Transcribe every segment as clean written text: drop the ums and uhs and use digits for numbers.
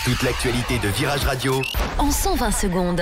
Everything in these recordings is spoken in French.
Toute l'actualité de Virage Radio en 120 secondes.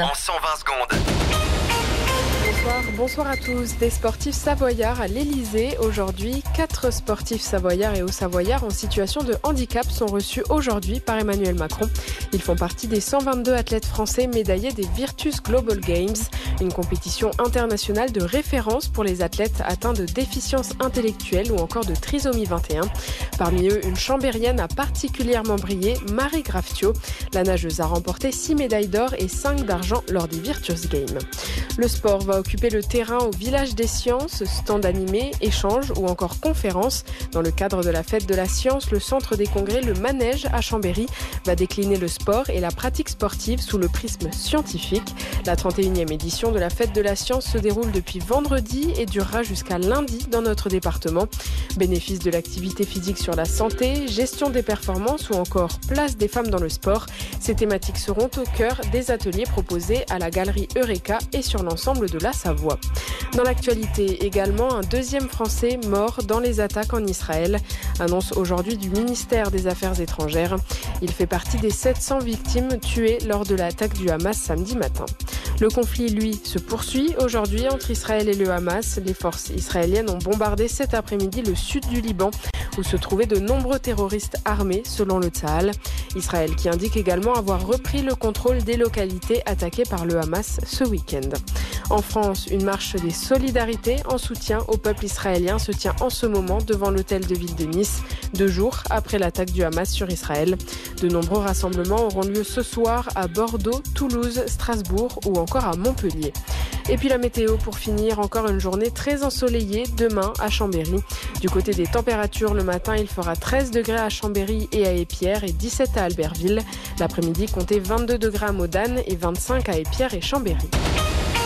Bonsoir à tous. Des sportifs savoyards à l'Elysée. Aujourd'hui, 4 sportifs savoyards et hauts-savoyards en situation de handicap sont reçus aujourd'hui par Emmanuel Macron. Ils font partie des 122 athlètes français médaillés des Virtus Global Games, une compétition internationale de référence pour les athlètes atteints de déficience intellectuelle ou encore de trisomie 21. Parmi eux, une chambérienne a particulièrement brillé, Marie Graftio. La nageuse a remporté 6 médailles d'or et 5 d'argent lors des Virtus Games. Le sport va occuper le terrain au Village des Sciences, stand animé, échanges ou encore conférences. Dans le cadre de la fête de la science, le centre des congrès, le Manège à Chambéry, va décliner le sport et la pratique sportive sous le prisme scientifique. La 31e édition de la fête de la science se déroule depuis vendredi et durera jusqu'à lundi dans notre département. Bénéfice de l'activité physique sur la santé, gestion des performances ou encore place des femmes dans le sport. Ces thématiques seront au cœur des ateliers proposés à la galerie Eureka et sur l'ensemble de la Savoie. Dans l'actualité également, un deuxième Français mort dans les attaques en Israël, annonce aujourd'hui du ministère des Affaires étrangères. Il fait partie des 700 victimes tuées lors de l'attaque du Hamas samedi matin. Le conflit, lui, se poursuit aujourd'hui entre Israël et le Hamas. Les forces israéliennes ont bombardé cet après-midi le sud du Liban, où se trouvaient de nombreux terroristes armés, selon le Tsahal. Israël qui indique également avoir repris le contrôle des localités attaquées par le Hamas ce week-end. En France, une marche des solidarités en soutien au peuple israélien se tient en ce moment devant l'hôtel de ville de Nice, 2 jours après l'attaque du Hamas sur Israël. De nombreux rassemblements auront lieu ce soir à Bordeaux, Toulouse, Strasbourg ou encore à Montpellier. Et puis la météo pour finir, encore une journée très ensoleillée demain à Chambéry. Du côté des températures, le matin il fera 13 degrés à Chambéry et à Épierre et 17 à Albertville. L'après-midi comptez 22 degrés à Modane et 25 à Épierre et Chambéry.